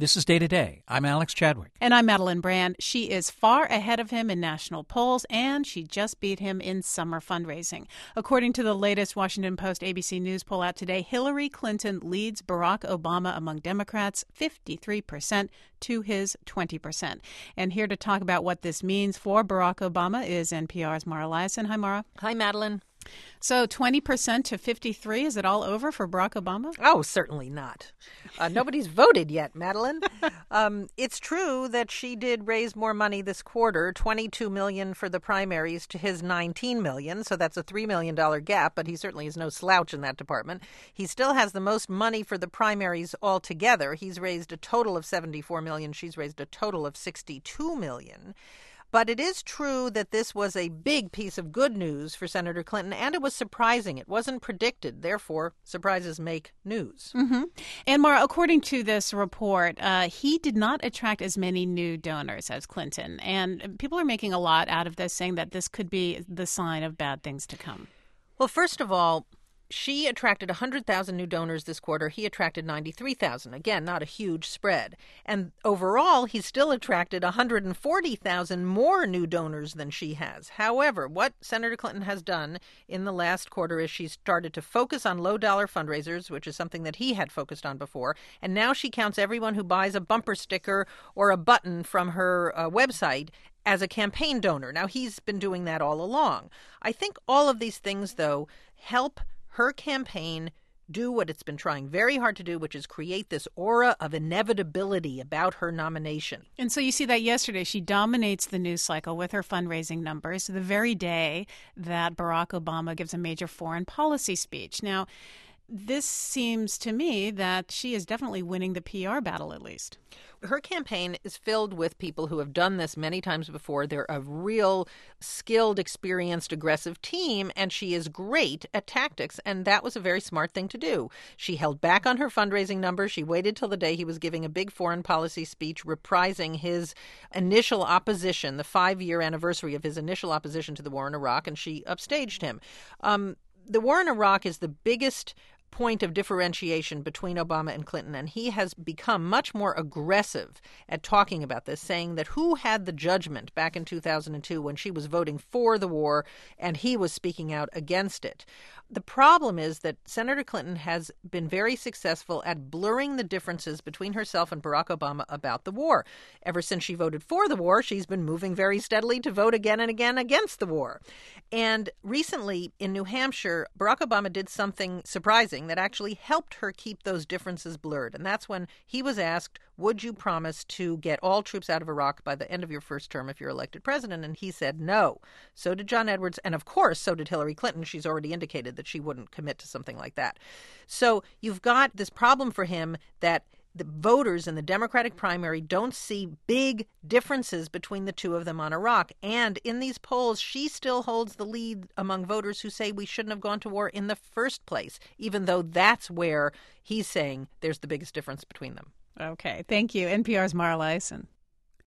This is Day to Day. I'm Alex Chadwick. And I'm Madeline Brand. She is far ahead of him in national polls, and she just beat him in summer fundraising. According to the latest Washington Post ABC News poll out today, Hillary Clinton leads Barack Obama among Democrats 53% to his 20%. And here to talk about what this means for Barack Obama is NPR's Mara Liasson. Hi, Mara. Hi, Madeline. So 20% to 53, is it all over for Barack Obama? Oh, certainly not. Nobody's voted yet, Madeline. It's true that she did raise more money this quarter, $22 million for the primaries to his $19 million. So that's a $3 million gap, but he certainly is no slouch in that department. He still has the most money for the primaries altogether. He's raised a total of $74 million. She's raised a total of $62 million. But it is true that this was a big piece of good news for Senator Clinton, and it was surprising. It wasn't predicted. Therefore, surprises make news. Mm-hmm. And Mara, according to this report, he did not attract as many new donors as Clinton. And people are making a lot out of this, saying that this could be the sign of bad things to come. Well, first of all, she attracted 100,000 new donors this quarter. He attracted 93,000. Again, not a huge spread. And overall, he still attracted 140,000 more new donors than she has. However, what Senator Clinton has done in the last quarter is she's started to focus on low-dollar fundraisers, which is something that he had focused on before. And now she counts everyone who buys a bumper sticker or a button from her website as a campaign donor. Now, he's been doing that all along. I think all of these things, though, help her campaign do what it's been trying very hard to do, which is create this aura of inevitability about her nomination. And so you see that yesterday, she dominates the news cycle with her fundraising numbers the very day that Barack Obama gives a major foreign policy speech. Now, this seems to me that she is definitely winning the PR battle, at least. Her campaign is filled with people who have done this many times before. They're a real skilled, experienced, aggressive team, and she is great at tactics, and that was a very smart thing to do. She held back on her fundraising numbers. She waited till the day he was giving a big foreign policy speech, reprising his initial opposition, the 5-year anniversary of his initial opposition to the war in Iraq, and she upstaged him. The war in Iraq is the biggest point of differentiation between Obama and Clinton, and he has become much more aggressive at talking about this, saying that who had the judgment back in 2002 when she was voting for the war and he was speaking out against it. The problem is that Senator Clinton has been very successful at blurring the differences between herself and Barack Obama about the war. Ever since she voted for the war, she's been moving very steadily to vote again and again against the war. And recently in New Hampshire, Barack Obama did something surprising that actually helped her keep those differences blurred. And that's when he was asked, would you promise to get all troops out of Iraq by the end of your first term if you're elected president? And he said no. So did John Edwards. And of course, so did Hillary Clinton. She's already indicated that she wouldn't commit to something like that. So you've got this problem for him that the voters in the Democratic primary don't see big differences between the two of them on Iraq. And in these polls, she still holds the lead among voters who say we shouldn't have gone to war in the first place, even though that's where he's saying there's the biggest difference between them. Okay. Thank you. NPR's Mara Liasson.